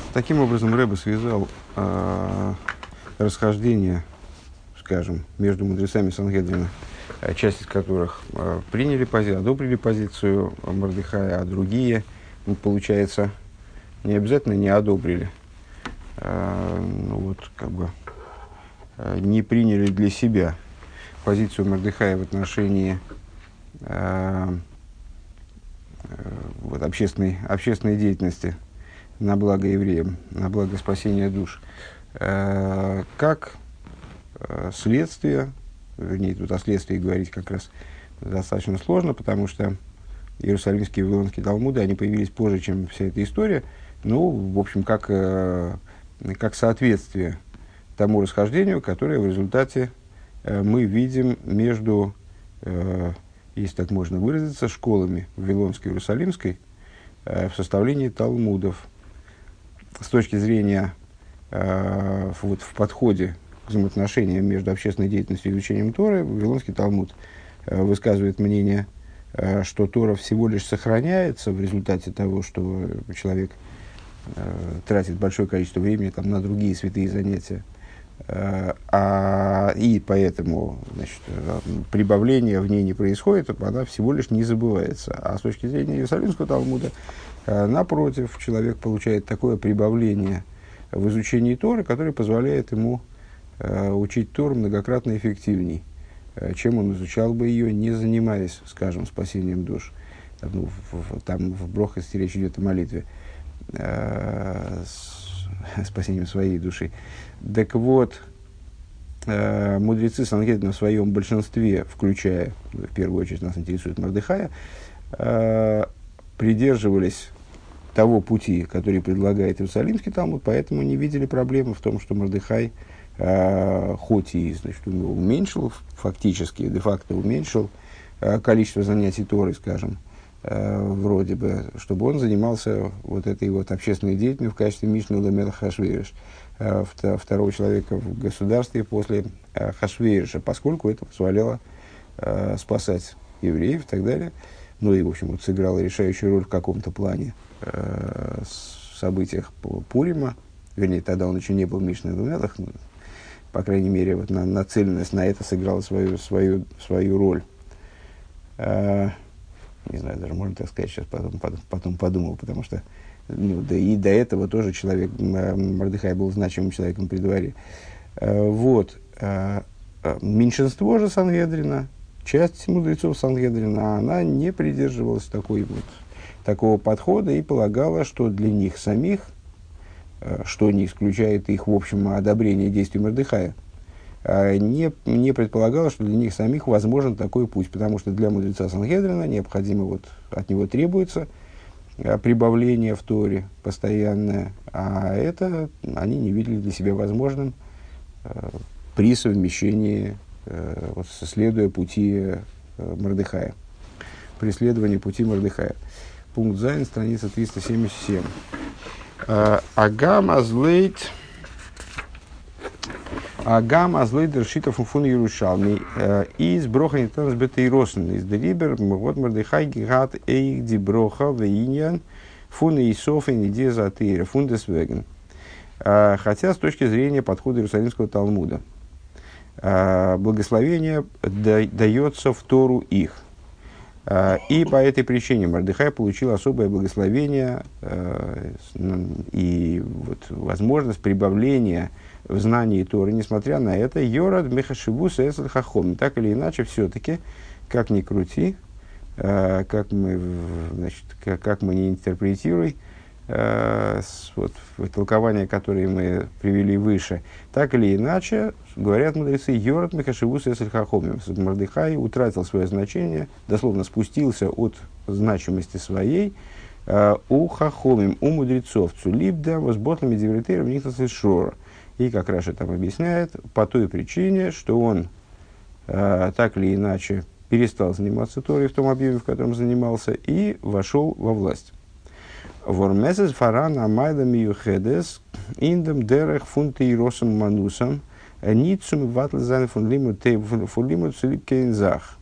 Таким образом, Рэбе связал расхождение, скажем, между мудрецами Сангедрина, часть из которых одобрили позицию Мордехая, а другие, получается, не обязательно не одобрили, не приняли для себя позицию Мордехая в отношении общественной деятельности на благо евреям, на благо спасения душ, как следствие, вернее, тут о следствии говорить как раз достаточно сложно, потому что Иерусалимские и Вавилонские Талмуды, они появились позже, чем вся эта история, в общем, как соответствие тому расхождению, которое в результате мы видим между, если так можно выразиться, школами Вавилонской и Иерусалимской в составлении Талмудов. С точки зрения в подходе к взаимоотношениям между общественной деятельностью и изучением Торы, Вавилонский Талмуд высказывает мнение, что Тора всего лишь сохраняется в результате того, что человек тратит большое количество времени на другие святые занятия, и поэтому прибавление в ней не происходит, она всего лишь не забывается. А с точки зрения Иерусалимского Талмуда, напротив, человек получает такое прибавление в изучении Торы, которое позволяет ему учить Тору многократно эффективней, чем он изучал бы ее, не занимаясь, скажем, спасением душ. Там в Брохасте речь идет о молитве, спасением своей души. Так вот, мудрецы Сангедрина в своем большинстве, включая, в первую очередь нас интересует Мордехая, придерживались того пути, который предлагает Иерусалимский Талмуд, поэтому не видели проблемы в том, что Мордехай, хоть и уменьшил, фактически, де-факто уменьшил количество занятий Торой, скажем, вроде бы, чтобы он занимался этой общественной деятельностью в качестве Мишны Ламелах Хашвейриш, второго человека в государстве после Хашвейриша, поскольку это позволяло спасать евреев и так далее. И, в общем, сыграло решающую роль в каком-то плане в событиях Пурима. Вернее, тогда он еще не был Мишной Ламелах, по крайней мере, нацеленность на это сыграла свою роль. Не знаю, даже можно так сказать, сейчас потом подумал, потому что и до этого тоже человек, Мордехай был значимым человеком при дворе. Меньшинство же Сангедрина, часть мудрецов Сангедрина, она не придерживалась такого подхода и полагала, что для них самих, что не исключает их, в общем, одобрение действий Мордехая, не предполагала, что для них самих возможен такой путь, потому что для мудреца Сангедрина необходимо, от него требуется прибавление в Торе постоянное, а это они не видели для себя возможным при совмещении, следуя пути Мордехая, преследовании пути Мордехая. Пункт Зайн, страница 377. Агам азлейт дершитов фун Иерушалми из броха не там сбитый росен из дерибер Мордехай гигат эйх ди броха вейньян фун Иисоф и неде затыра фун десвеген. Хотя с точки зрения подхода Иерусалимского Талмуда благословение дается в Тору их. И по этой причине Мордехай получил особое благословение и возможность прибавления в знании Торы, несмотря на это, Йорад Мехашивус Эсэль Хахом. Так или иначе, все-таки, как ни крути, как мы не интерпретируем, толкования, которые мы привели выше, так или иначе, говорят мудрецы, Йорад Мехашивус Эсэль Хахом. Мордехай утратил свое значение, дословно спустился от значимости своей у Хахомим, у мудрецов. Цулибда, возботлами дивертейров, никто шора. И, как Раши там объясняет, по той причине, что он так или иначе перестал заниматься Торой в том объеме, в котором занимался, и вошел во власть. Вормесес фаран амайда миюхедес индем дерех фунты и росом манусом ницум ватлзайн фунлимут целикейнзах.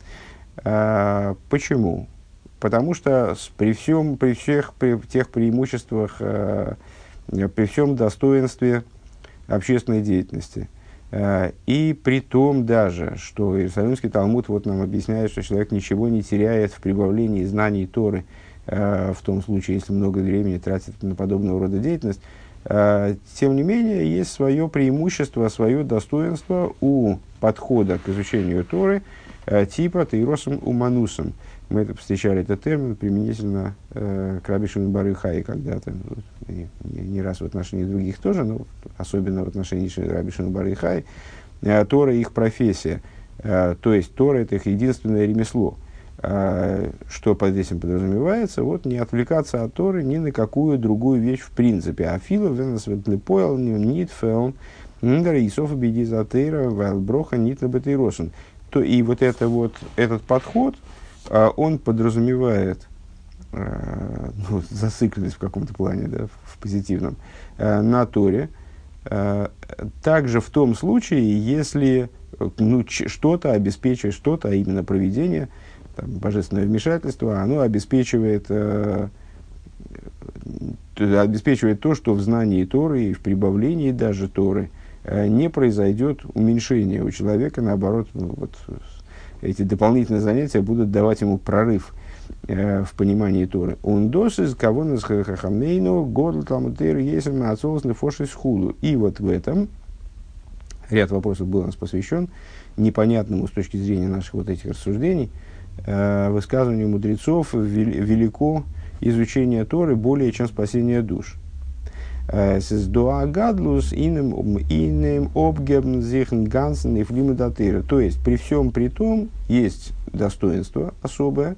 Почему? Потому что при тех преимуществах при всем достоинстве общественной деятельности. И при том даже, что Иерусалимский Талмуд вот нам объясняет, что человек ничего не теряет в прибавлении знаний Торы, в том случае, если много времени тратит на подобного рода деятельность. Тем не менее, есть свое преимущество, свое достоинство у подхода к изучению Торы типа «тейросом уманусом». Мы встречали этот термин применительно к Раби Шимону бар Йохай когда-то, не раз в отношении других тоже, но особенно в отношении Раби Шимона бар Йохай. Тора – их профессия, то есть Тора – это их единственное ремесло. Что под этим подразумевается? Вот не отвлекаться от Торы ни на какую другую вещь в принципе. А фило венесветлепоэл нитфелн исофа бедизатейра вайлброха нитнабетейросен. И вот этот подход, он подразумевает зацикленность в каком-то плане, да, в позитивном, на Торе. Также в том случае, если что-то обеспечивает, что-то, а именно провидение, божественное вмешательство, оно обеспечивает то, что в знании Торы и в прибавлении даже Торы не произойдет уменьшение у человека, наоборот, эти дополнительные занятия будут давать ему прорыв в понимании Торы. Он досыз кого нас хахамейну горл талмутейр есен отцовс нефошис хулу. И вот в этом ряд вопросов был у нас посвящен непонятному с точки зрения наших вот этих рассуждений высказыванию мудрецов: велико изучение Торы более, чем спасение душ. То есть при всем при том есть достоинство особое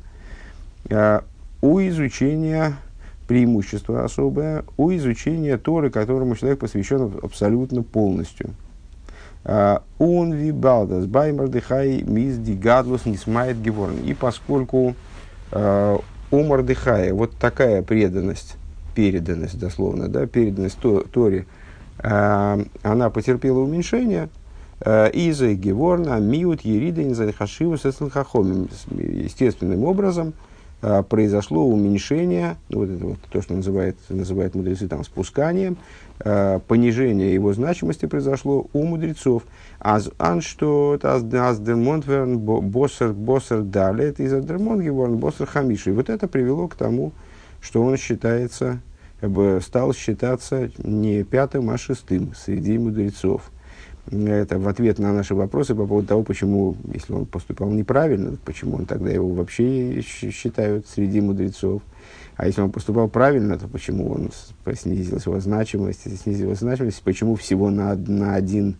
у изучения, преимущество особое у изучения Торы, которому человек посвящен абсолютно полностью. Он вибалдас баймардыхай мизди гадлус не смает геворн. И поскольку у Мордыхая вот такая переданность дословно, да, переданность Торе, она потерпела уменьшение, из-за геворна миут ериден за хашиву сеслхахомим. Естественным образом произошло уменьшение, вот это вот то, что называют мудрецы там спусканием, понижение его значимости произошло у мудрецов. Аз что аз демонтверн боссер далет из адермонгеворн боссер хамиши. Вот это привело к тому, что он считается, стал считаться не пятым, а шестым среди мудрецов. Это в ответ на наши вопросы по поводу того, почему, если он поступал неправильно, почему он тогда его вообще считают среди мудрецов. А если он поступал правильно, то почему он снизилась его значимость, почему всего на один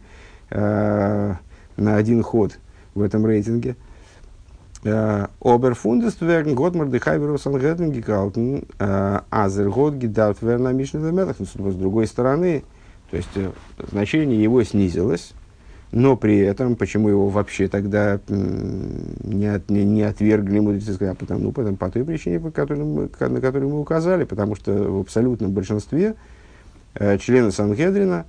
ход в этом рейтинге. Оберфундест верн год Мордыхай веросангетен гекалтен, азер год гидавт верна мишнеда мелах. С другой стороны, то есть значение его снизилось, но при этом, почему его вообще тогда не отвергли мудрецы, потому по той причине, на которую мы указали, потому что в абсолютном большинстве члены Сангедрина,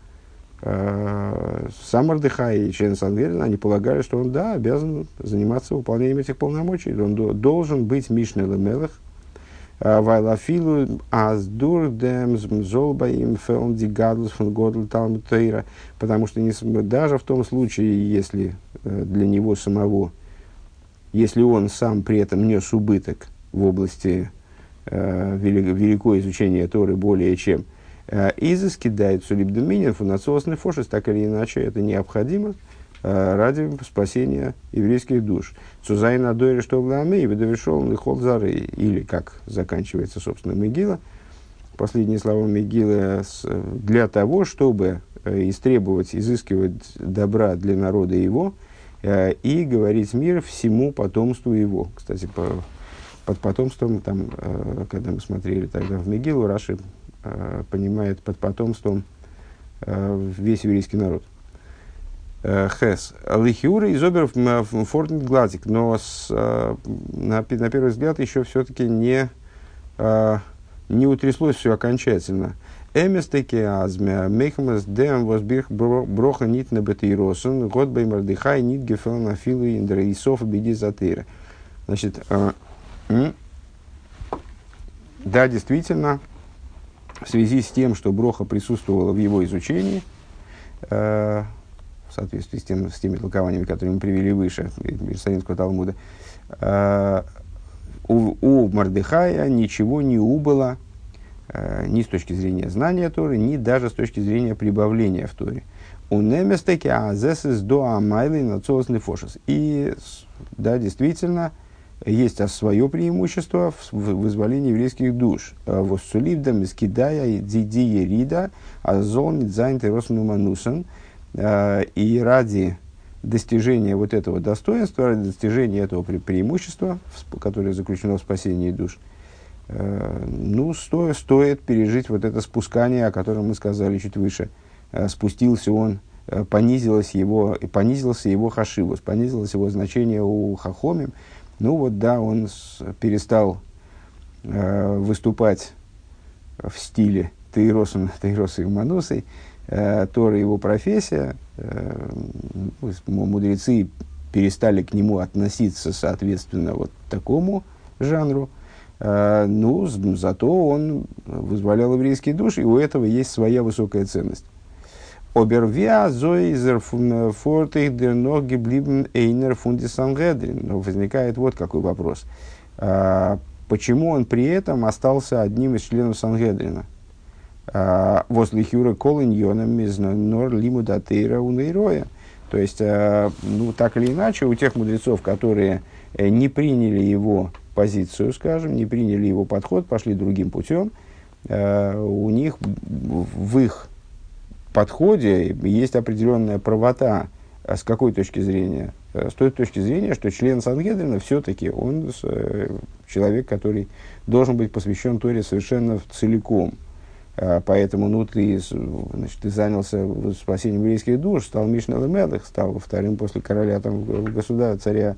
сам Мордыхай и члены Сангедрина, они полагали, что он, да, обязан заниматься выполнением этих полномочий, он должен быть Мишней Лемелех, Вайлафилу аздурдем золбаим фелнди гадлус фон годл талмуд тейра, потому что даже в том случае, если для него самого, если он сам при этом нес убыток в области великого изучения Торы более чем изыски дает сулибдуминин фунациосный фошес, так или иначе это необходимо ради спасения еврейских душ. Цузайна дойре что в ламе и выдавишол лихол зары. Или, как заканчивается, собственно, Мегила, последние слова Мегилы, для того, чтобы истребовать, изыскивать добра для народа его и говорить мир всему потомству его. Кстати, под потомством, там, когда мы смотрели тогда в Мегилу, Раши понимает под потомством весь еврейский народ. Хэс. Лихиура из оберов фортнит глазик, но на первый взгляд еще все-таки не утряслось все окончательно. Эместеки азмя мехмас дэм возбих броха нит на бетейросен год бей мардыхай нит гефел на филу индраисов беди затыра. Значит, да, действительно, в связи с тем, что броха присутствовала в его изучении, в соответствии с теми толкованиями, которые мы привели выше, Иерусалимского Талмуда, у Мордехая ничего не убыло ни с точки зрения знания Торы, ни даже с точки зрения прибавления в Торе. У неместеки азесис до амайлы нацолос нефошес. И, да, действительно, есть свое преимущество в вызволении еврейских душ. Воссулибдам скидая диди ерида азол нидзайн теросну манусен. И ради достижения вот этого достоинства, ради достижения этого преимущества, которое заключено в спасении душ, стоит пережить вот это спускание, о котором мы сказали чуть выше. Спустился он, понизился его хашивус, понизилось его значение у хахомим. Ну вот да, он перестал выступать в стиле Тейроса и Манусой, Тора его профессия, мудрецы перестали к нему относиться соответственно вот такому жанру, зато он вызволял еврейские души, и у этого есть своя высокая ценность. Обервиа зоизер фортех дер ног геблибен эйнер фунди Сангедрин. Но возникает вот какой вопрос. Почему он при этом остался одним из членов Сангедрина? Возле Хюра Колиньоном из Нор Лимудатейра Унейроя. То есть, так или иначе, у тех мудрецов, которые не приняли его позицию, скажем, не приняли его подход, пошли другим путем, у них в их подходе есть определенная правота. С какой точки зрения? С той точки зрения, что член Сангедрина все-таки он человек, который должен быть посвящен Торе совершенно целиком. Поэтому ты занялся спасением еврейских душ, стал Мишнел Мелех, стал вторым после короля государя, царя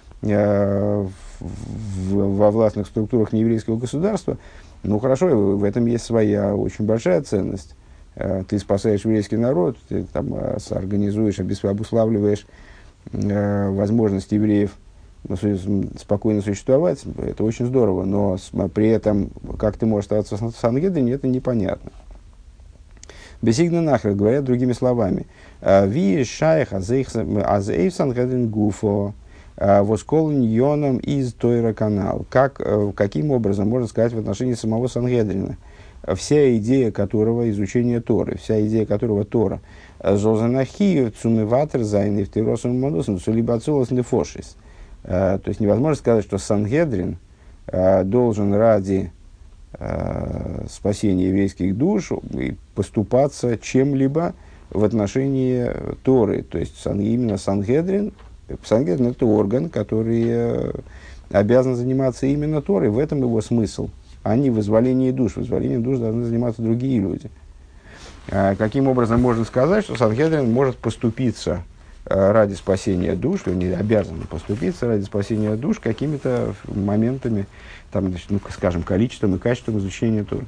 во властных структурах нееврейского государства. Ну хорошо, в этом есть своя очень большая ценность. Ты спасаешь еврейский народ, ты организуешь, обуславливаешь возможность евреев спокойно существовать, это очень здорово, но при этом, как ты можешь оставаться в Сангедрине, это непонятно. Бесигна нахер, говорят другими словами, ви шайх азейв Сангедрин гуфо восколн йоном из Тойра канал. Каким образом можно сказать в отношении самого Сангедрина? Вся идея которого изучение Торы, вся идея которого Тора. Зозанахию цумиватер зайны в тиросом манусом сулибацолос нефошис. То есть невозможно сказать, что Сангедрин должен ради спасения еврейских душ поступаться чем-либо в отношении Торы. То есть именно Сангедрин это орган, который обязан заниматься именно Торой. В этом его смысл, а не вызволении душ. Вызволением душ должны заниматься другие люди. Каким образом можно сказать, что Сангедрин может поступиться ради спасения душ, что не обязан поступиться ради спасения душ какими-то моментами, скажем, количеством и качеством изучения Торы.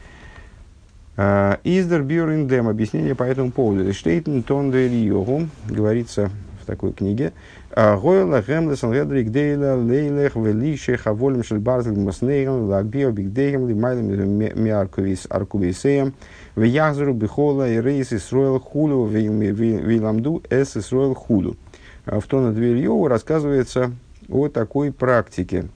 Издер бюриндем, объяснение по этому поводу. Штейтен тондер йогу, говорится в такой книге. Гойла гемле Сангедри гдейла лейлех велише хаволем шельбарзель маснейгам лагбио бигдейгам лимайлем миарковис аркубисеем вяхзру бихола и рейс Исроэл хулю виламду эс Исроэл хулю. В Тона Двер Йогу рассказывается о такой практике.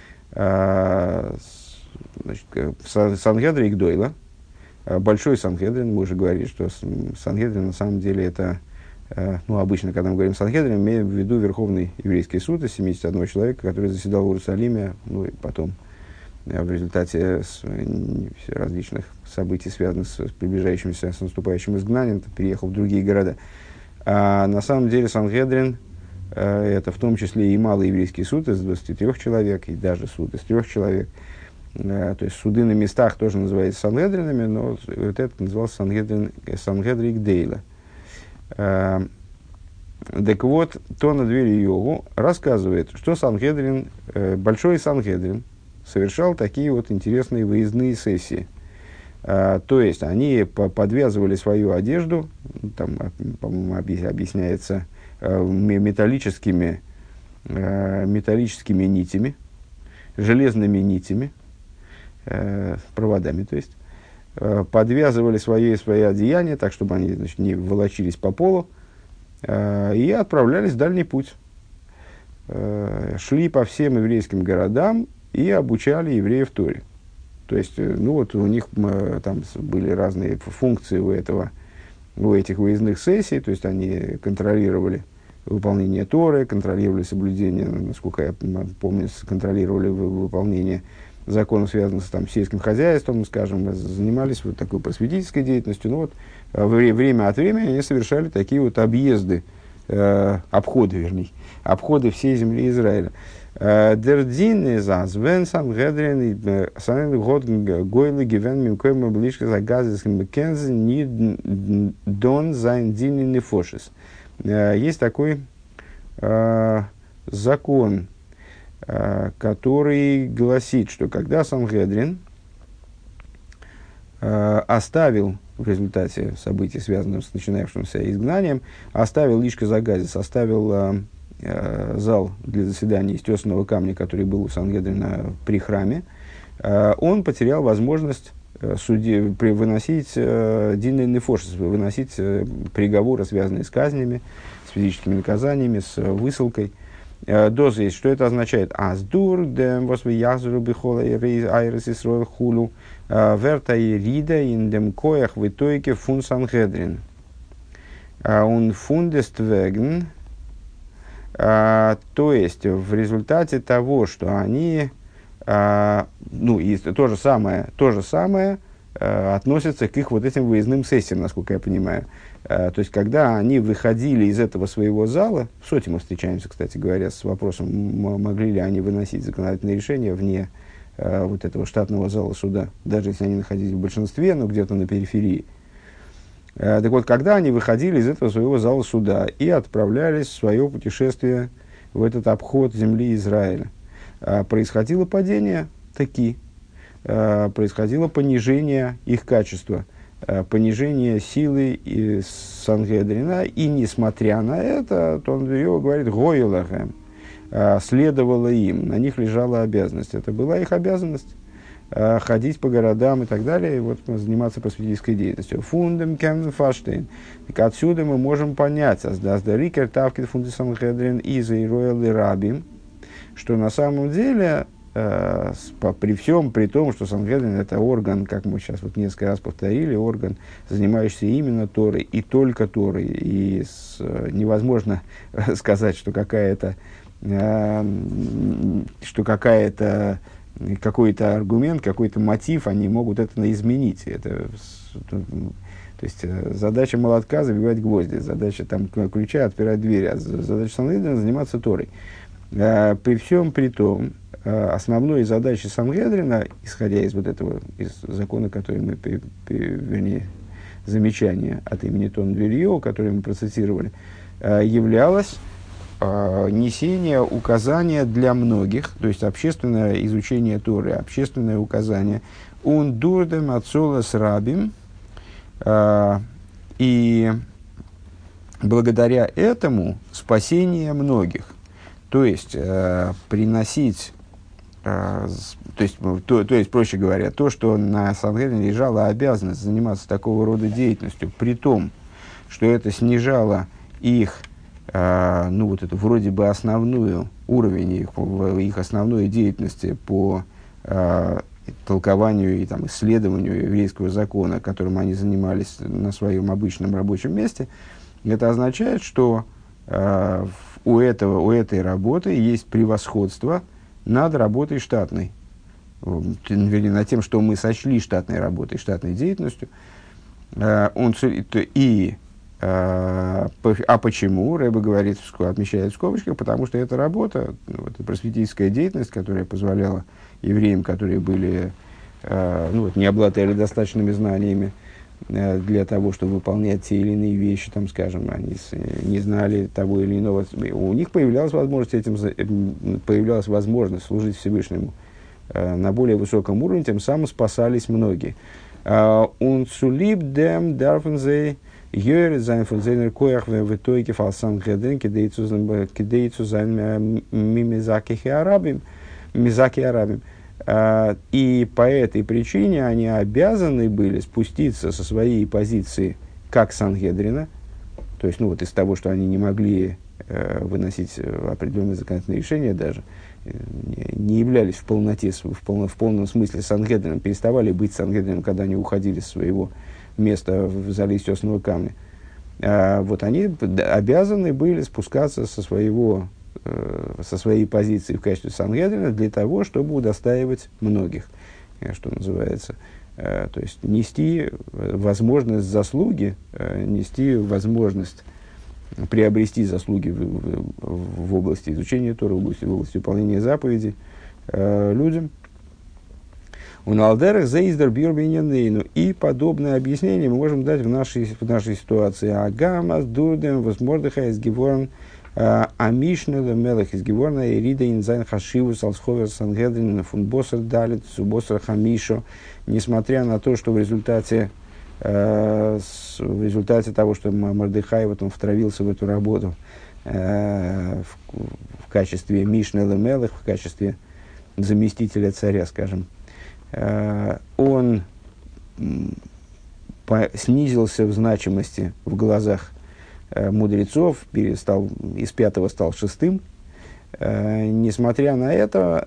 Сангедри гдойла, большой Сангедрин, мы уже говорили, что Сангедрин на самом деле это, обычно, когда мы говорим Сангедрин, имеем в виду Верховный еврейский суд из 71 человека, который заседал в Иерусалиме, и потом в результате различных событий, связанных с приближающимся, с наступающим изгнанием, переехал в другие города. А на самом деле Сангедрин это в том числе и малый еврейский суд из 23 человек, и даже суд из 3 человек. То есть суды на местах тоже называются Сангедринами, но вот этот назывался Сангедрик Дейла. Так вот, Тона Двер Йогу рассказывает, что Сангедрин, большой Сангедрин, совершал такие вот интересные выездные сессии. То есть они подвязывали свою одежду, там, по-моему, объясняется, металлическими нитями, железными нитями, проводами, то есть, подвязывали свои одеяния, так, чтобы они, значит, не волочились по полу, и отправлялись в дальний путь. Шли по всем еврейским городам и обучали евреев Торе. То есть, ну вот у них там были разные функции у этих выездных сессий, то есть они контролировали выполнение Торы, контролировали соблюдение, насколько я помню, контролировали выполнение законов, связанных с там, сельским хозяйством, скажем, занимались вот такой просветительской деятельностью. Ну вот, время от времени они совершали такие вот объезды, обходы всей земли Израиля. Дердин из Азвен Сангедрин Санен год гойлы гивен мимкоем ближко за газовским бекенз не дон зайндин нефошис. Есть такой закон, который гласит, что когда Сангедрин оставил в результате событий, связанных с начинавшимся изгнанием, оставил лишка загазис, оставил зал для заседаний из тесаного камня, который был у Сангедрина при храме, он потерял возможность выносить динный нефошис, выносить приговоры, связанные с казнями, с физическими наказаниями, с высылкой. Доза есть. Что это означает? Аздур, дем восвы язру бихола айрес исроил хулу, верта и рида ин дем коях в итоге фун Сангедрин. Он фундест веген, то есть в результате того, что они, ну и то же самое относится к их вот этим выездным сессиям, насколько я понимаю. То есть, когда они выходили из этого своего зала, в Соте мы встречаемся, кстати говоря, с вопросом, могли ли они выносить законодательные решения вне вот этого штатного зала суда, даже если они находились в большинстве, но где-то на периферии. Так вот, когда они выходили из этого своего зала суда и отправлялись в свое путешествие в этот обход земли Израиля, происходило падение таки, происходило понижение их качества, понижение силы Сангедрина, и несмотря на это, Тон-Вио говорит, «Гойлахем», следовало им, на них лежала обязанность. Это была их обязанность ходить по городам и так далее, и вот заниматься просветительской деятельностью. Фундем кемн фаштейн. Так отсюда мы можем понять, аздарикер тавкит фунды Сангедрин из Ироэл и Рабим, что на самом деле при том, что Сангедрин это орган, как мы сейчас вот несколько раз повторили, орган, занимающийся именно Торой и только Торой, и невозможно сказать, что какой-то аргумент, какой-то мотив, они могут это изменить. То есть задача молотка забивать гвозди, задача там, ключа отпирать двери, а задача Сангедрина заниматься Торой. При всем при том, основной задачей Сангедрина, исходя из вот этого, из закона, который мы, вернее, замечания от имени Тон-Вильо, который мы процитировали, являлось несение указания для многих, то есть общественное изучение Торы, общественное указание «un дурдем ацолас рабим», и благодаря этому спасение многих, то есть приносить, то есть, проще говоря, то, что на Сангедрине лежала обязанность заниматься такого рода деятельностью, при том, что это снижало их вот эту вроде бы основную уровень их основной деятельности по толкованию и там, исследованию еврейского закона, которым они занимались на своем обычном рабочем месте, это означает, что у этой работы есть превосходство над работой штатной, вернее, над тем, что мы сочли штатной работой, штатной деятельностью. А почему? Рэбе говорит, отмечает в скобочках, потому что эта работа, это просветительская деятельность, которая позволяла евреям, которые были, не обладали достаточными знаниями для того, чтобы выполнять те или иные вещи, там, скажем, они не знали того или иного, у них появлялась возможность служить Всевышнему на более высоком уровне, тем самым спасались многие. Und zu lieb dem dürfen sie Jörg sein von seiner Koyach в итоге фалсан геден кидей zu sein мизаки арабим. И по этой причине они обязаны были спуститься со своей позиции как Сангедрина, то есть, ну, вот из того, что они не могли выносить определенные законодательные решения даже, не являлись в полноте, в полном смысле Сангедрином, переставали быть Сангедрином, когда они уходили с своего места в зале тесного камня. Вот они обязаны были спускаться со своей позиции в качестве Сангедрина для того, чтобы удостаивать многих, что называется. То есть нести возможность заслуги, нести возможность приобрести заслуги в области изучения Торы, в области выполнения заповедей людям. У Налдерах заиздер бьорбинянейну. И подобное объяснение мы можем дать в нашей ситуации. Агамас дурдем возмордыха из геворн амишнеле мелах из геворна ирида инзайн хашиву салсховер сангедрин фунбосер далит субосер хамишо. Несмотря на то, что в результате того, что Мордехай вот он втравился в эту работу в качестве Мишнеле Мелех, в качестве заместителя царя, скажем, он снизился в значимости в глазах мудрецов, из пятого стал шестым. Несмотря на это,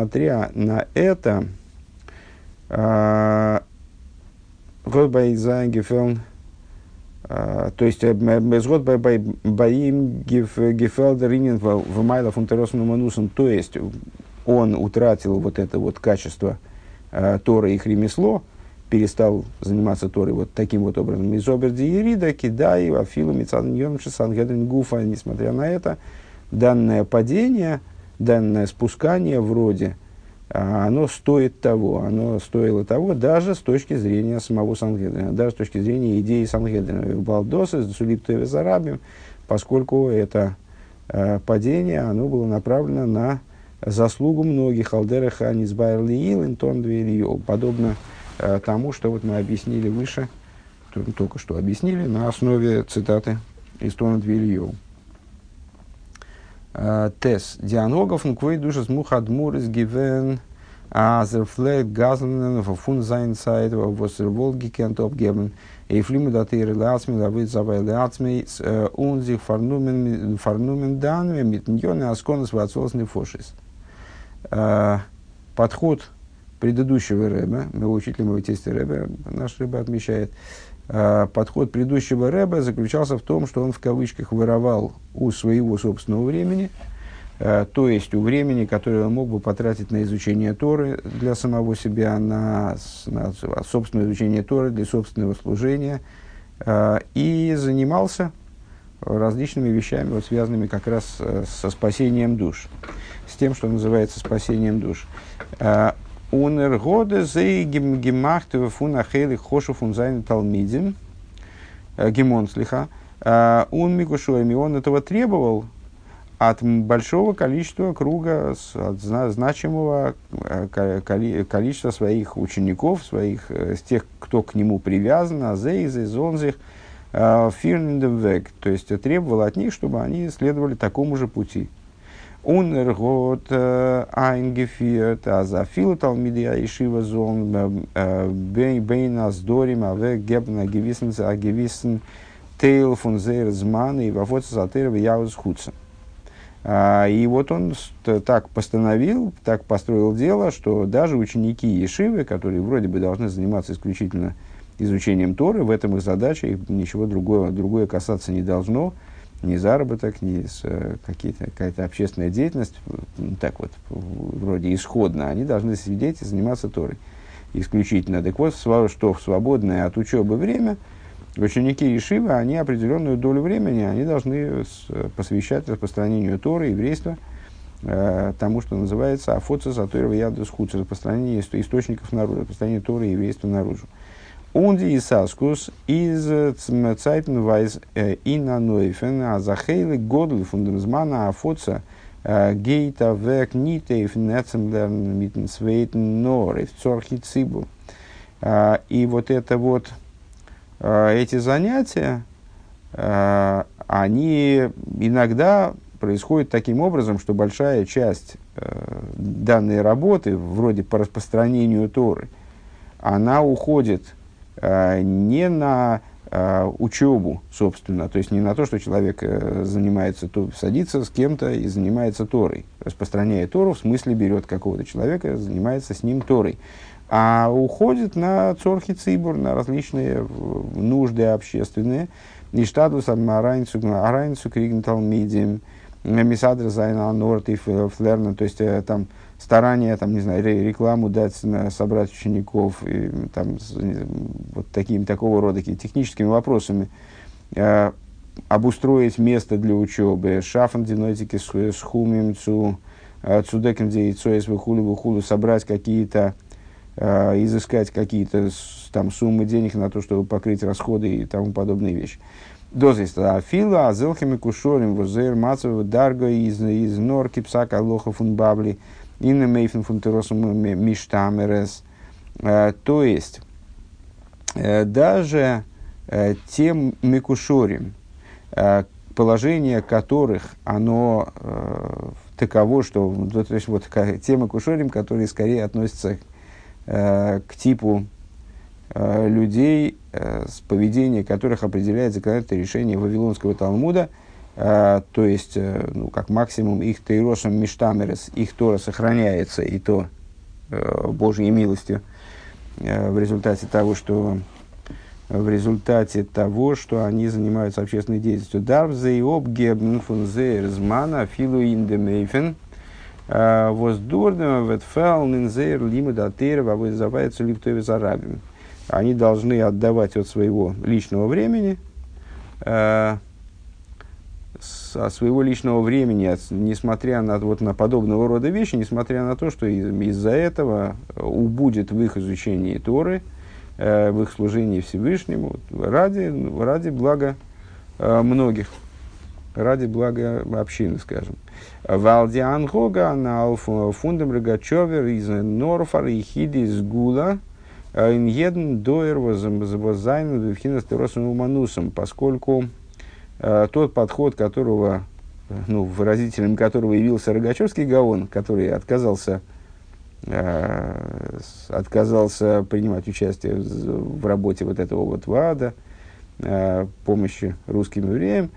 то есть, то есть, он утратил вот это вот качество Торы и ремесло, перестал заниматься Торой вот таким вот образом. Несмотря на это, данное падение, данное спускание вроде, оно стоит того, оно стоило того даже с точки зрения самого Сангедрина, даже с точки зрения идеи Сангедрина. Балдосы с Сулиптове Зарабим, поскольку это падение, оно было направлено на заслугу многих Алдереха Низбайр Лиил, Интон Двильё, подобно тому, что вот мы объяснили выше, только что объяснили на основе цитаты из Тона Двильё. Тес дианогов нквей душа смухадмур из гивен азерфлейт газлен фун зайнсайд восерволги кент обгeben эйфлиму даты релацми лавит завай релацми унзих фарнумен данными митньоны асконус вацолсный фошис. Подход предыдущего рэба, моего учителя, моего тестя рэба, наш рэба отмечает, подход предыдущего рэба заключался в том, что он в кавычках воровал у своего собственного времени, то есть у времени, которое он мог бы потратить на изучение Торы для самого себя, на собственное изучение Торы, для собственного служения, и занимался различными вещами, вот, связанными как раз со спасением душ, с тем, что называется спасением душ. Унергоде зей гемахту фун ахели хошу фун зайн талмидим гемон слиха он мигушуами, он этого требовал от большого количества круга, от значимого количества своих учеников, с тех, кто к нему привязан, азейзы, зонзих, фирндевек, то есть требовал от них, чтобы они следовали такому же пути. Унергот айнгефирт, азафил талмидия ишива зон бейна сдорим аве гебна гевисен тейл фун зейр зман и вафоца затера яуз худсен. И вот он так постановил, так построил дело, что даже ученики Ешивы, которые вроде бы должны заниматься исключительно изучением Торы, в этом их задача, их ничего другое касаться не должно, ни заработок, ни какая-то общественная деятельность, так вот, вроде исходно, они должны сидеть и заниматься Торой исключительно. Так вот, что в свободное от учебы время ученики Ешивы, они определенную долю времени они должны посвящать распространению Торы, еврейства, тому, что называется афоца затойрова ядус хуца, распространение источников народа, распространение Торы и еврейства наружу. Унди и саскус из цайтенвайз инанойфен азахейлы годлы фундамзмана афоца гейта век нитейф нецемлерн митн свейтен норы в цорхи цибу. И вот это вот эти занятия, они иногда происходит таким образом, что большая часть данной работы, вроде по распространению Торы, она уходит не на учебу, собственно, то есть не на то, что человек занимается, садится с кем-то и занимается Торой, распространяет Тору, в смысле берет какого-то человека, занимается с ним Торой, а уходит на цорхи цибур, на различные нужды общественные, и штадлус арайнцу криген талмидим, мисадр зайна норт и флерна, то есть там старания, там, не знаю, рекламу дать, собрать учеников, и, там, вот такого рода техническими вопросами, обустроить место для учебы, шафан динотики с хумим цудекем деицоис выхулу, собрать какие-то, изыскать какие-то там суммы денег на то, чтобы покрыть расходы и тому подобные вещи. Дозист афила азелхами кушорим возер мацев дарго из норки псака лоха фун бабли инна мейфен фун теросом миштамерес. То есть даже тем микушорим, положение которых оно таково, что то есть вот те микушорим, которые скорее относятся к типу людей, с поведением которых определяет законодательное решение Вавилонского Талмуда, то есть, как максимум, их тейросом миштамерес, их Тора сохраняется, и то Божьей милостью, в результате того, что они занимаются общественной деятельностью. Дарвзе и обгебн фун зейрзмана филу индемейфен воздурдем ветфел нинзейр лимудатейр вавызавается липтовец арабим. Они должны отдавать от своего личного времени, несмотря на подобного рода вещи, несмотря на то, что из-за этого убудет в их изучении Торы, в их служении Всевышнему, ради блага многих, ради блага общины, скажем. Валдиан Гога на фундам Рогачевер из Норфар и Хиди из Гула инъеден доер воззайн вивхина с теросом уманусом, поскольку тот подход, которого, выразителем которого явился Рогачевский Гаон, который отказался принимать участие в работе вот этого вот ВАДА, помощи русским евреям,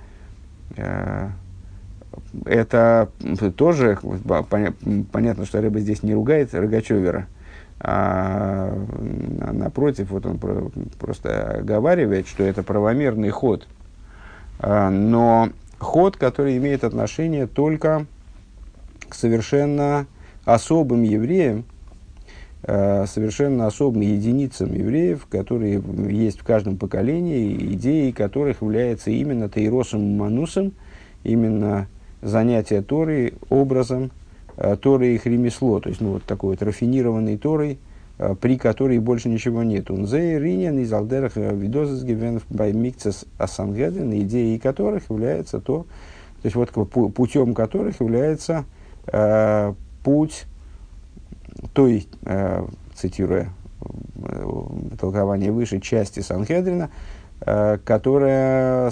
это тоже понятно, что Ребе здесь не ругает Рогачевера, а напротив, вот он просто оговаривает, что это правомерный ход, но ход, который имеет отношение только к совершенно особым евреям, совершенно особым единицам евреев, которые есть в каждом поколении, идеей которых является именно Тейросом Манусом, именно занятие Торой образом Торы их ремесло, то есть вот такой вот рафинированной Торой, при которой больше ничего нет. Унзей риньян из алдерах видозес гивен бай микцес асангеден, идеей которых является то есть вот путем которых является путь той, цитируя толкование выше, части Санхедрина, которая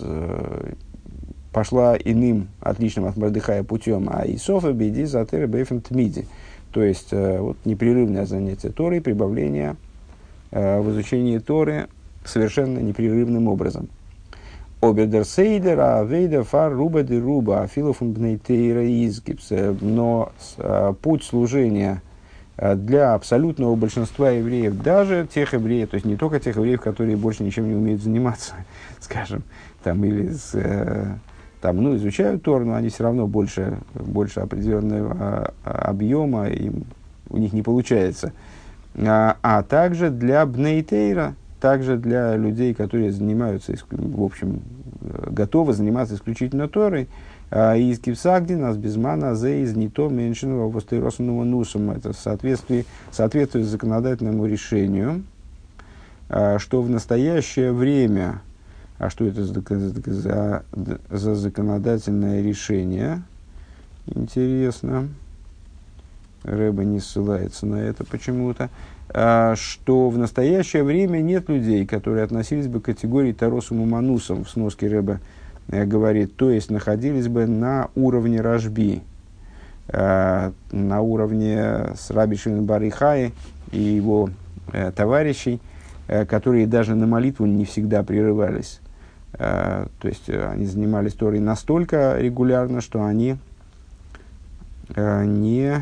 пошла иным, отличным от Мордехая путем, а Исофа беди затыры бейфен тмиди. То есть, вот непрерывное занятие Торой, прибавление в изучении Торы совершенно непрерывным образом. Обердерсейдер, а вейдер фар руба де руба, афилофун бнейтейра изгипс. Но путь служения для абсолютного большинства евреев, даже тех евреев, то есть не только тех евреев, которые больше ничем не умеют заниматься, скажем, там, или изучают Тору, но они все равно больше определенного объема, у них не получается. А также для бнейтейра, также для людей, которые занимаются, в общем, готовы заниматься исключительно Торой, из Кивсагдин, нас безмана, зе из не то меньшинного востеросного нусом. Это соответствует законодательному решению, что в настоящее время, а что это за законодательное решение, интересно, Рэбе не ссылается на это почему-то, что в настоящее время нет людей, которые относились бы к категории Таросум Уманусом. В сноске Рэбе говорит, то есть находились бы на уровне Рашби, на уровне с Раби Шимон бар Йохай и его товарищей, которые даже на молитву не всегда прерывались. То есть они занимались Торой настолько регулярно, что они не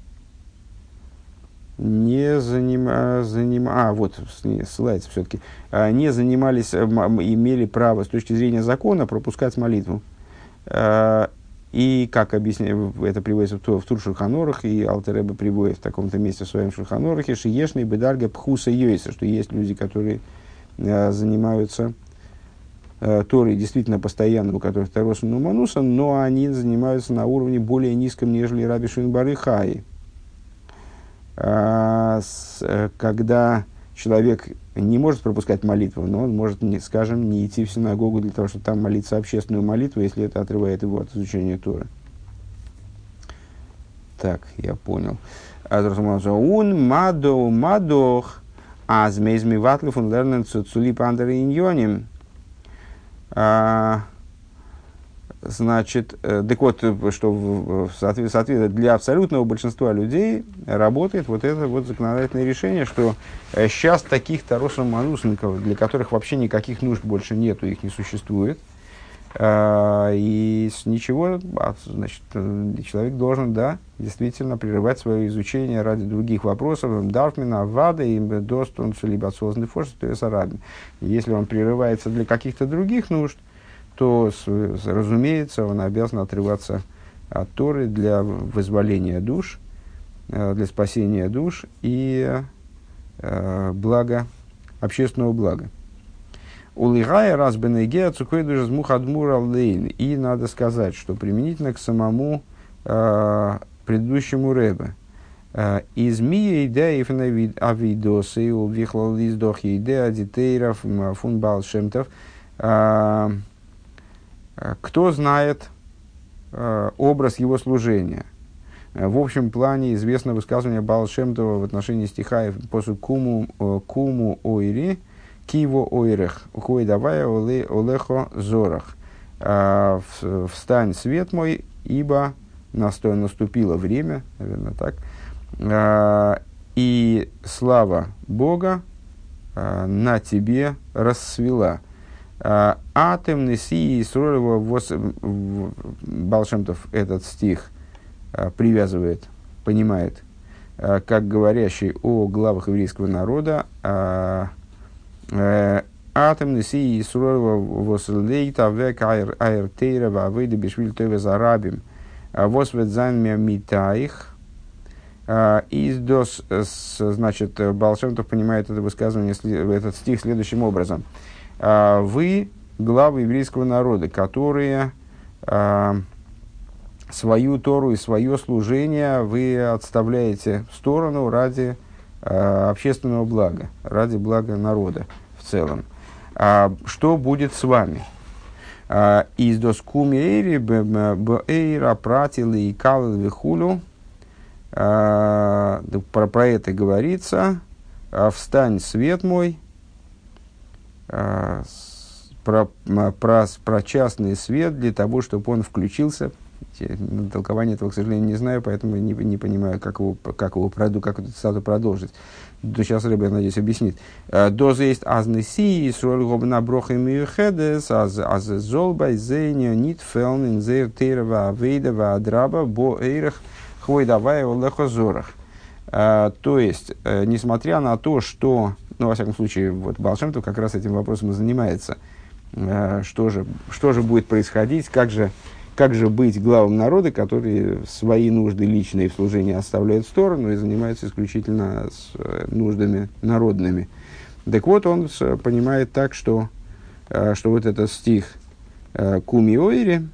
занимались, имели право с точки зрения закона пропускать молитву. И, как объясняет, это приводится в Тур Шульхан Орух, и Алтер Ребе приводит в таком-то месте в своем Шульхан Орухе, шиешный бедарга пхуса йойса, что есть люди, которые занимаются Торой действительно постоянно, у которых Тароса Нумануса, но они занимаются на уровне более низком, нежели Раби Шимон бар Йохай. Когда человек не может пропускать молитву, но он может, скажем, не идти в синагогу для того, чтобы там молиться общественную молитву, если это отрывает его от изучения Торы. Так, я понял. Он мадох азмейзми ватлу фун лернен цуцулип андер иньоним. Значит, так вот, что в соответствии для абсолютного большинства людей работает вот это вот законодательное решение, что сейчас таких Таросов Манусников, для которых вообще никаких нужд больше нету, их не существует, и с ничего, значит, человек должен, да, действительно прерывать свое изучение ради других вопросов, Дарфмина, Авада, и Достон, либо осознанный форс, то есть арабин. Если он прерывается для каких-то других нужд, то, разумеется, он обязан отрываться от Торы для вызволения душ, для спасения душ и блага, общественного блага. Улигая разбенегея цукойдуш змухадмур аллейн. И надо сказать, что применительно к самому предыдущему ребе. Из мия идея авидосы увихлал издохи идея дитейров фун бал шемтов. Кто знает образ его служения? В общем плане известно высказывание Баал Шем Това в отношении стиха «Посу куму ойри, киво ойрех, хой давая олехо зорах». «Встань, свет мой, ибо наступило время», наверное, так, «и слава Бога на тебе расцвела». Атем неси Исроилова Баал Шем Това этот стих привязывает, понимает, как говорящий о главах еврейского народа. Атем неси Исроилова вослейта век айртейра вавейда бешвиль тове зарабим восвет зайн митаих. Значит, Баал Шем Това понимает это высказывание, этот стих следующим образом. Вы, главы еврейского народа, которые свою Тору и свое служение вы отставляете в сторону ради общественного блага, ради блага народа в целом. Что будет с вами? Из доскуми эйри бэйра пратили и калл вихулю. Про это говорится. Встань, свет мой. Про частный свет для того, чтобы он включился. Толкование этого, к сожалению, не знаю, поэтому не понимаю, как эту цитату продолжить. Сейчас Ребе, надеюсь, объяснит. Доза есть азнеси, сроль гобна броха миюхедес, аз золбай зейня нит фелн инзейр тейрова авейдова адраба бо эйрах хвой давай олехо зорах. То есть, несмотря на то, что, ну, во всяком случае, вот Баал Шем Това как раз этим вопросом и занимается, что же будет происходить, как же быть главам народа, которые свои нужды личные в служении оставляют в сторону и занимаются исключительно нуждами народными. Так вот, он понимает так, что вот этот стих «Куми ойри»,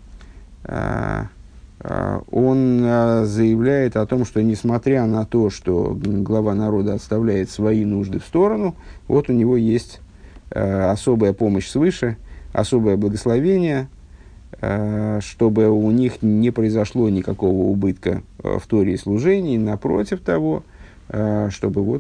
он заявляет о том, что несмотря на то, что глава народа отставляет свои нужды в сторону, вот у него есть особая помощь свыше, особое благословение, чтобы у них не произошло никакого убытка в Торе и служении, напротив того, чтобы вот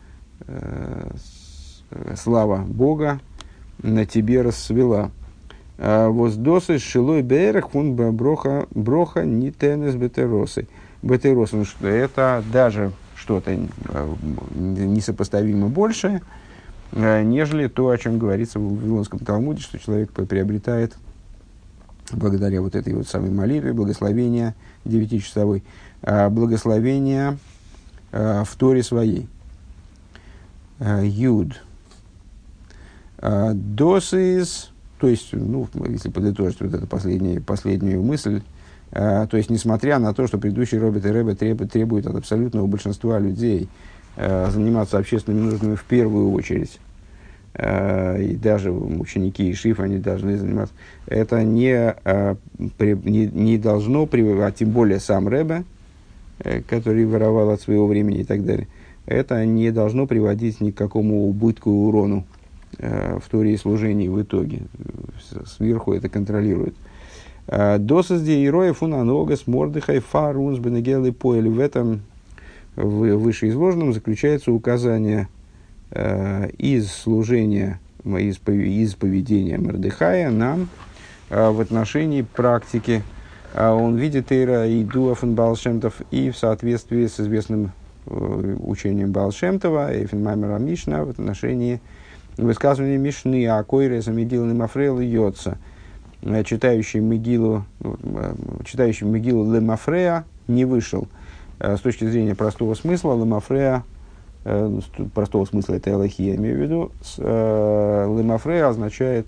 слава Бога на тебе расцвела. Воздосы шилой берег фун броха не тенес бетеросы. Бетеросы, ну, что это даже что-то несопоставимо большее, нежели то, о чем говорится в Вавилонском Талмуде, что человек приобретает благодаря вот этой вот самой молитве, благословения 9-часовой, благословения в Торе своей. Юд. Досис, то есть, ну, если подытожить вот эту последнюю мысль, то есть, несмотря на то, что предыдущий Роберт и Ребе требуют от абсолютного большинства людей заниматься общественными нуждами в первую очередь, и даже ученики Ишифа, они должны заниматься, это не должно приводить, а тем более сам Ребе, который воровал от своего времени и так далее, это не должно приводить ни к какому убытку и урону в Торе и служении в итоге. Сверху это контролирует. Досазди героев фунаногас мордыхай фарунс бенегелы поэль. В этом вышеизложенном заключается указание из служения, из поведения Мордыхая нам в отношении практики. Он видит Эйра и Дуа фон Баал Шем Тов, и в соответствии с известным учением Баал Шем Това, Эйфен Маймера Мишна, в отношении высказывания Мишны, а койре замедил Лемафрея Йоца, читающий Мегилу Лемафрея не вышел. С точки зрения простого смысла, Лемафрея, простого смысла это Элохи, я имею в виду, Лемафрея означает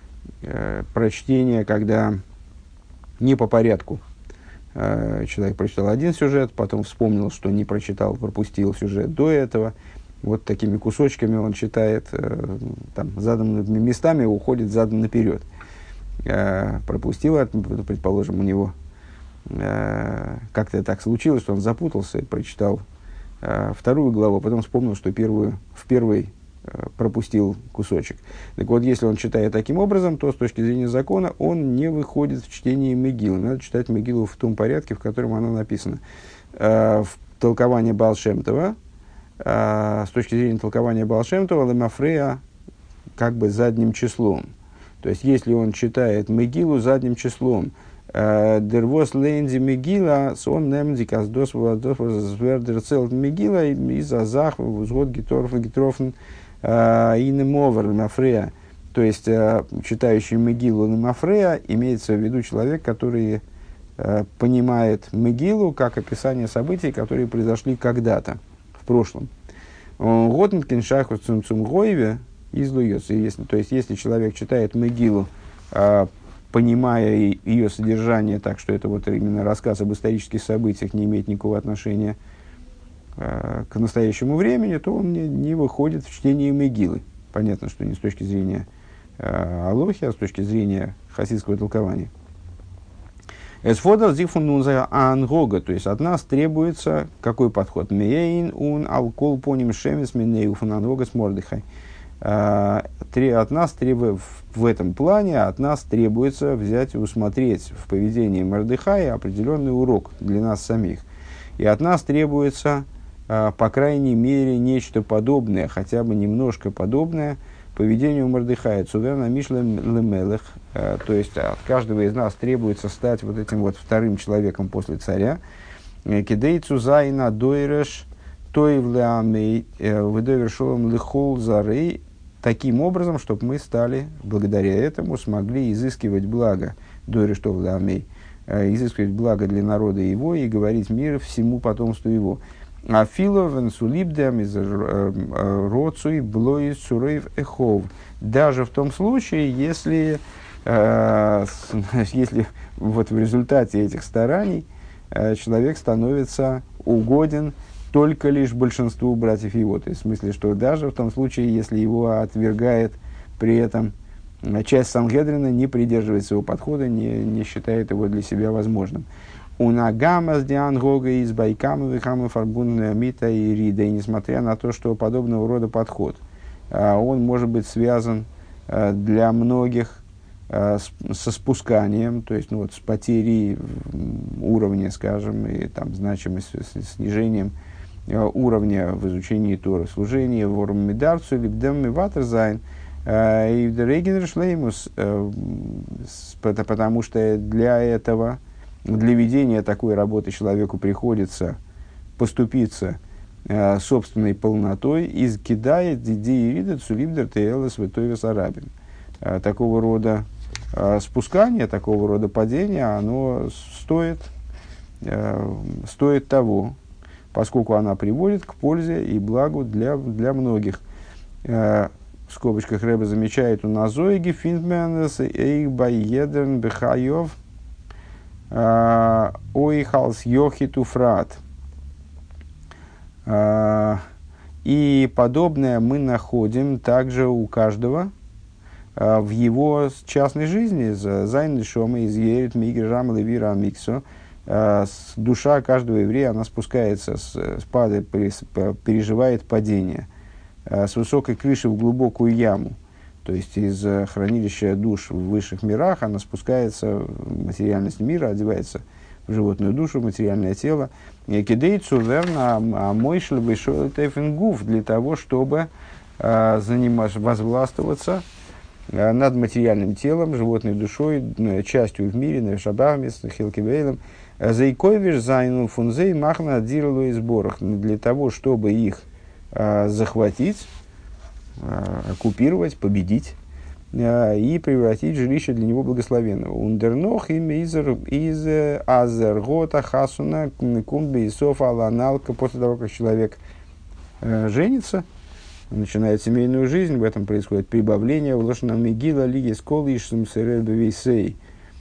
прочтение, когда не по порядку. Человек прочитал один сюжет, потом вспомнил, что не прочитал, пропустил сюжет до этого. Вот такими кусочками он читает, там, заданными местами уходит задом наперед. Пропустил, предположим, у него как-то так случилось, что он запутался и прочитал вторую главу, потом вспомнил, что в первой пропустил кусочек. Так вот, если он читает таким образом, то с точки зрения закона он не выходит в чтении Мегилы. Надо читать Мегилу в том порядке, в котором она написана. В толковании Баал Шем Това, с точки зрения толкования Баал Шем Това, Лемафрея как бы задним числом. То есть, если он читает Мегилу задним числом, Дервос Лейнди Мегила, сон немди каздос звердер целт Мегила, из Азах, взгод гитрофен и немовер Лемафрея. То есть, читающий Мегилу Лемафрея имеется в виду человек, который понимает Мегилу как описание событий, которые произошли когда-то, в прошлом. Готн кеншаху цум гойве излуется. То есть, если человек читает Мегилу, понимая ее содержание так, что это вот именно рассказ об исторических событиях, не имеет никакого отношения к настоящему времени, то он не выходит в чтение Мегилы. Понятно, что не с точки зрения Алохи, а с точки зрения хасидского толкования. Эсфодал зифунунза ангога, то есть от нас требуется какой подход? Мейн ун алкол поним шемес минею фунангога с мордыхай. От нас в этом плане от нас требуется взять и усмотреть в поведении Мордыхая определенный урок для нас самих. И от нас требуется, по крайней мере, нечто подобное, хотя бы немножко подобное поведению Мордыхая. Цуверна Мишла Лемелех. То есть от каждого из нас требуется стать вот этим вот вторым человеком после царя. Кидейцу зайна дойреш тоевлеамей выдовершолом лихол зарей. Таким образом, чтобы мы стали, благодаря этому, смогли изыскивать благо, изыскивать благо для народа его и говорить мир всему потомству его. А филовен сулибдам из роцуй блои сурейв эхов. Даже в том случае, если вот в результате этих стараний человек становится угоден только лишь большинству братьев его. То есть в смысле, что даже в том случае, если его отвергает при этом часть Сангедрина, не придерживается его подхода, не считает его для себя возможным. Унагама с диангога из байкама вихама фарбун мита и рида. И несмотря на то, что подобного рода подход, он может быть связан для многих со спусканием, то есть с потерей уровня, скажем, и там значимость, с снижением уровня в изучении Торы, служения, ворм медарцу, либдем ватерзайн, И Рейгенер Шлеймус, потому что для этого, для ведения такой работы человеку приходится поступиться собственной полнотой, из кидает идеи рида цулибдер теэлэс вэтойвес арабин. Такого рода спускание, такого рода падение, оно стоит того, поскольку она приводит к пользе и благу для многих. В скобочках Ребе замечает: у назоиги финдменес эйх байедерн бехайов ойхалс йохиту фрат. И подобное мы находим также у каждого в его частной жизни. Зайн шома из ерит мигр рам левира миксо. Душа каждого еврея, она спускается, переживает падение с высокой крыши в глубокую яму. То есть из хранилища душ в высших мирах она спускается в материальность мира, одевается в животную душу, в материальное тело. Кидейцу верно мойшель вышел тейфенгуф для того, чтобы возгластвоваться над материальным телом, животной душой, частью в мире, навшабахами, с хилкивейлом. Зайковиш зайну фунзей махна дирлу и сборах, для того, чтобы их захватить, оккупировать, победить и превратить в жилище для него благословенного. Ундернох им из азергота хасуна кумби и софа аланалка. После того, как человек женится, начинает семейную жизнь, в этом происходит прибавление в лошадном мегила лиги сколы ишсум серебевейсей.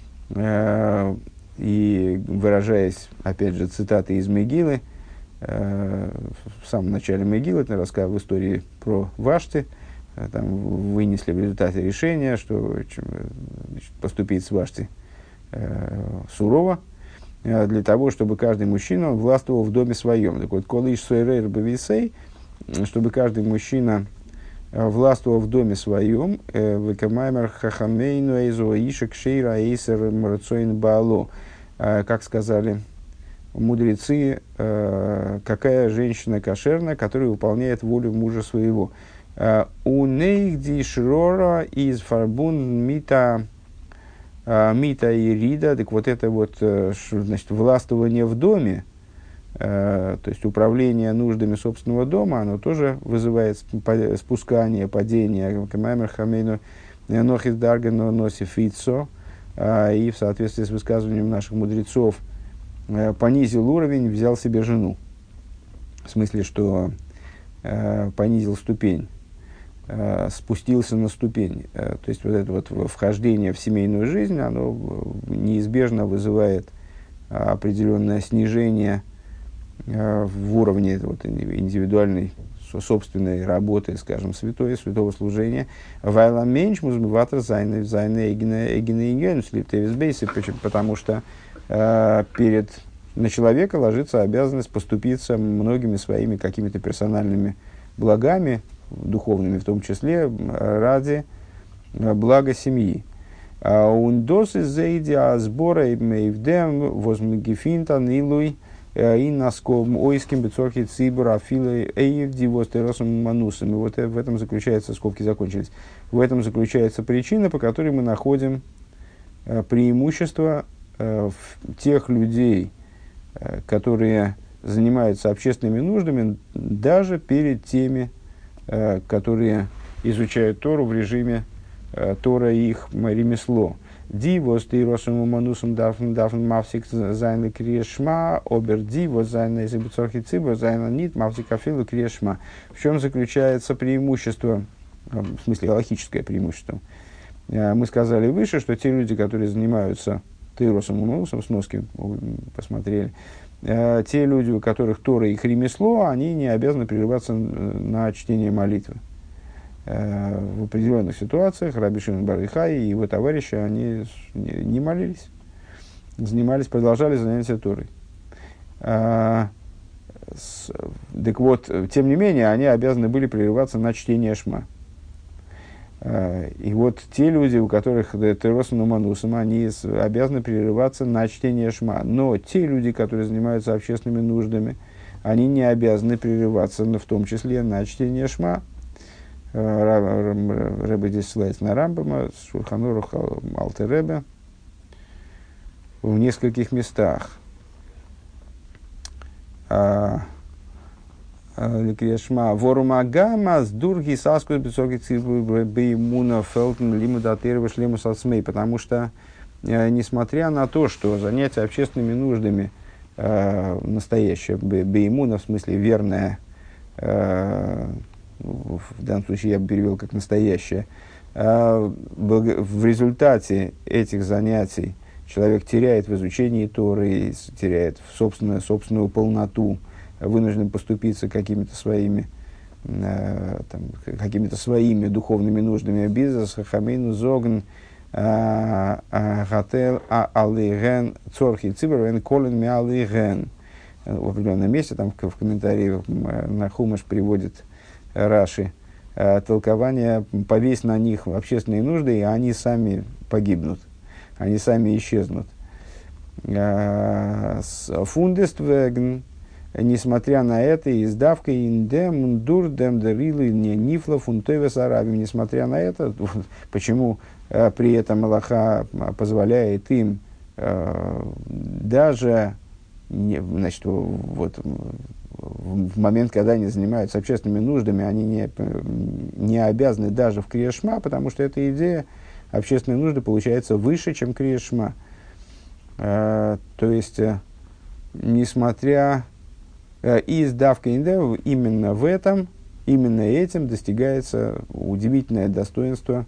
И выражаясь, опять же, цитаты из Мегилы, в самом начале Мегилы, это рассказ в истории про Вашти, там вынесли в результате решения, что поступить с Вашти сурово, для того, чтобы каждый мужчина властвовал в доме своем. Так вот, колыш суэрэр бависей, чтобы каждый мужчина властвовал в доме своем, векамаймер хахамейну эйзо ишек шейра эйсер мрацоин баало. Как сказали мудрецы, какая женщина кошерна, которая выполняет волю мужа своего. У нейгди шрора из фарбун мита и рида. Так вот это вот, значит, властвование в доме, то есть управление нуждами собственного дома, оно тоже вызывает спускание, падение. Камаймер хамейну нохис даргано носифицо. И в соответствии с высказыванием наших мудрецов понизил уровень, взял себе жену. В смысле, что понизил ступень, спустился на ступень. То есть вот это вот вхождение в семейную жизнь, оно неизбежно вызывает определенное снижение в уровне вот, индивидуальной собственной работы, скажем, святого служения. Вайла меньш музмыватор зайны эгине потому что на человека ложится обязанность поступиться многими своими какими-то персональными благами, духовными в том числе, ради блага семьи. Ундосы зейдя сбора и мейвдем возмгифинта нилуй и наском ойским бецорки цибура филы эйвди востеросом манусом. И вот в этом заключается, скобки закончились, в этом заключается причина, по которой мы находим преимущество в тех людей, которые занимаются общественными нуждами, даже перед теми, которые изучают Тору в режиме Тора их ремесло. Ди воз ты росом манусом дафн мавсик зайна криешма, обер ди воз зайна изобицорхи цибо зайна нит мавсик афилу криешма. В чем заключается преимущество, в смысле логическое преимущество? Мы сказали выше, что те люди, которые занимаются тейросом и манусом, сноски посмотрели, те люди, у которых Тора их ремесло, они не обязаны прерываться на чтение молитвы. В определенных ситуациях Раби Шимон бар Йохай и его товарищи, они не молились, продолжали занятия Торой. Так вот, тем не менее, они обязаны были прерываться на чтение Шма. И вот те люди, у которых теросом и манусом, они обязаны прерываться на чтение Шма. Но те люди, которые занимаются общественными нуждами, они не обязаны прерываться, в том числе на чтение Шма. Рэбе здесь ссылается на Рамбама, Шулхан Арух Алтер Ребе в нескольких местах. Ликрешма Ворумагама с Дурги Саскус Бесоги Цибу Беймуна Фелтен Лимудатер Шлему Сацмей, потому что, несмотря на то, что занятие общественными нуждами настоящее, Беймуна, в смысле верное, в данном случае я бы перевел как настоящее, в результате этих занятий человек теряет в изучении Торы, теряет собственную полноту, вынужден поступиться какими-то своими духовными нуждами. Бизнес, хамейну, зогн, гател, алиген, цорхи, цибер, колен, миалиген. В определенном месте, там в комментарии на Хумаш приводит Раши, толкование: повесь на них общественные нужды, и они сами погибнут, они сами исчезнут. Фундествеген, несмотря на это, издавка индем дурдем дарилы не нифла фунтовес арабим. Несмотря на это, почему при этом Аллаха позволяет им даже, значит, вот, в момент, когда они занимаются общественными нуждами, они не обязаны даже в Крия Шма, потому что эта идея общественные нужды получается выше, чем Крия Шма. То есть, несмотря... И издавка индев, именно этим достигается удивительное достоинство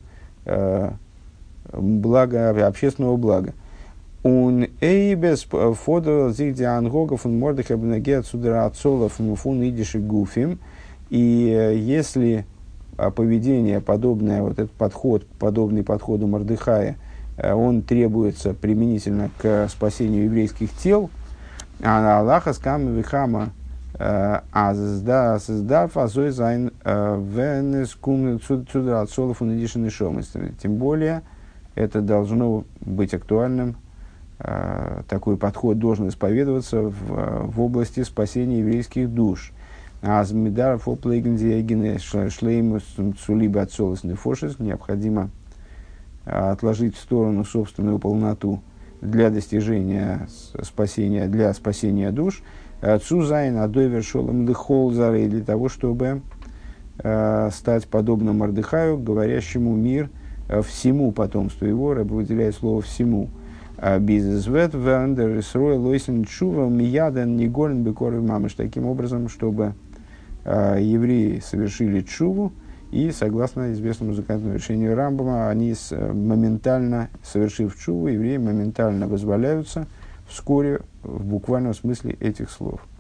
общественного блага. Он эйбес фодо зигди ангогов он мордых абнеге отсюда отцолов фун идиши гуфим. И если поведение подобное, вот этот подход, подобный подходу Мордехая, он требуется применительно к спасению еврейских тел, а Аллаха скам вихама создав азой зайн венес кум цудра отцолов он идиши нишом. Тем более это должно быть актуальным. Такой подход должен исповедоваться в области спасения еврейских душ. Необходимо отложить в сторону собственную полноту для достижения спасения, для спасения душ. Цузайн адойвер шолом лихолзары, для того, чтобы стать подобным Мордехаю, говорящему мир всему потомству его. Рэбе выделяет слово «всему». Бизнесвет вендер исрой лойсен чува мияден негорен бекоры мамыш. Таким образом, чтобы евреи совершили чуву, и, согласно известному законодательному решению Рамбама, они моментально, совершив чуву, евреи моментально вызволяются вскоре, в буквальном смысле этих слов.